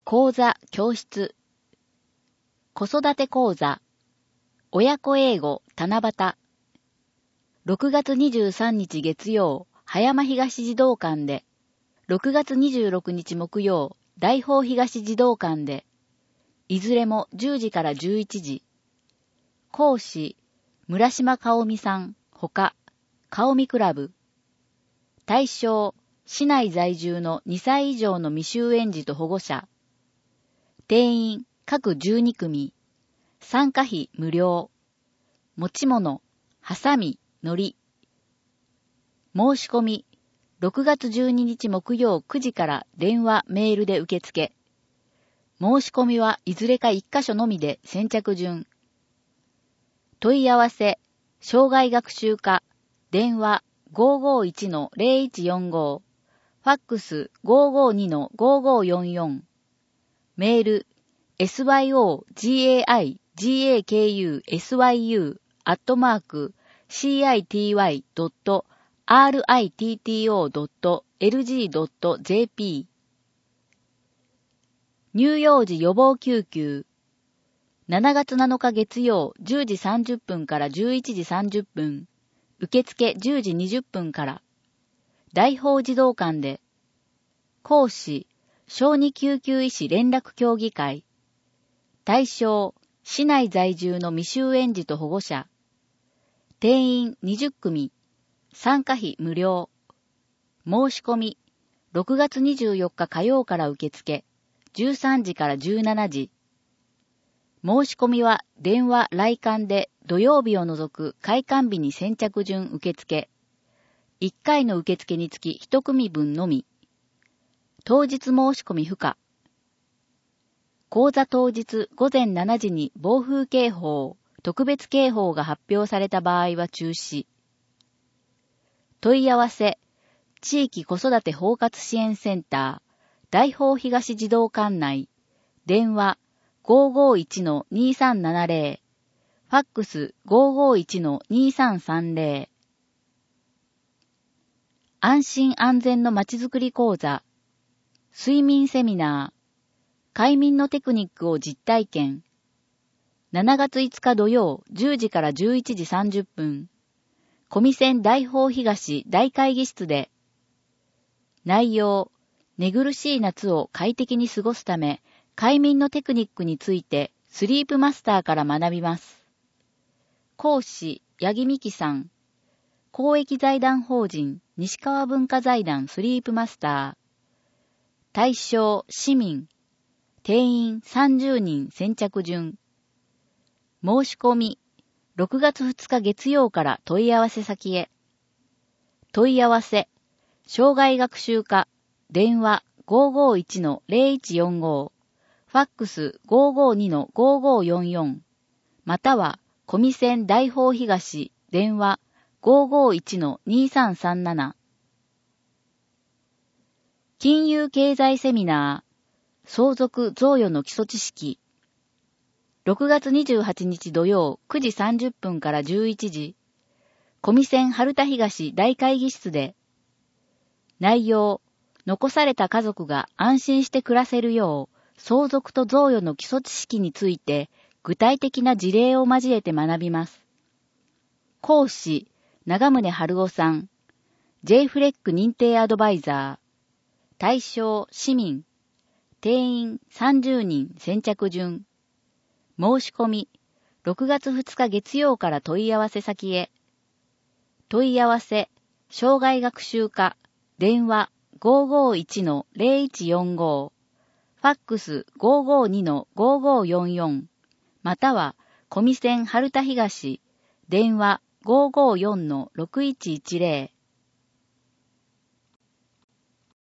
講座、教室。子育て講座。親子英語、七夕。6月23日月曜、葉山東児童館で。6月26日木曜、大宝東児童館で。いずれも10時から11時。講師、村島香織さん、ほか、香織クラブ。対象、市内在住の2歳以上の未就園児と保護者。定員、各12組。参加費無料。持ち物、ハサミ、海苔。申し込み、6月12日木曜9時から電話、メールで受付。申し込みはいずれか1カ所のみで先着順。問い合わせ、障害学習課、電話 551-0145、ファックス 552-5544、メール、syogaigaku.city.ritto.lg.jp。 乳幼児予防救急。7月7日月曜10時30分から11時30分。受付10時20分から。大宝児童館で。講師、小児救急医師連絡協議会。対象、市内在住の未就園児と保護者。定員20組。参加費無料。申し込み、6月24日火曜から受付。13時から17時。申し込みは電話来館で土曜日を除く開館日に先着順受付。1回の受付につき1組分のみ。当日申し込み不可。講座当日午前7時に暴風警報、特別警報が発表された場合は中止。問い合わせ、地域子育て包括支援センター、大宝東児童館内、電話 551-2370、ファックス 551-2330。安心安全のまちづくり講座、睡眠セミナー、快眠のテクニックを実体験。7月5日土曜10時から11時30分。小見線大宝東大会議室で。内容、寝苦しい夏を快適に過ごすため、快眠のテクニックについてスリープマスターから学びます。講師、八木美希さん。公益財団法人西川文化財団スリープマスター。対象、市民。定員30人先着順。申し込み、6月2日月曜から問い合わせ先へ。問い合わせ、障害学習課、電話 551-0145、ファックス 552-5544、または、小見線大宝東、電話 551-2337。金融経済セミナー、相続贈与の基礎知識。6月28日土曜9時30分から11時。小見線春田東大会議室で。内容、残された家族が安心して暮らせるよう、相続と贈与の基礎知識について、具体的な事例を交えて学びます。講師、長宗春夫さん。J フレック認定アドバイザー。対象、市民。定員30人先着順。申し込み、6月2日月曜から問い合わせ先へ。問い合わせ、障害学習課、電話 551-0145、ファックス 552-5544、または、小見線春田東、電話 554-6110。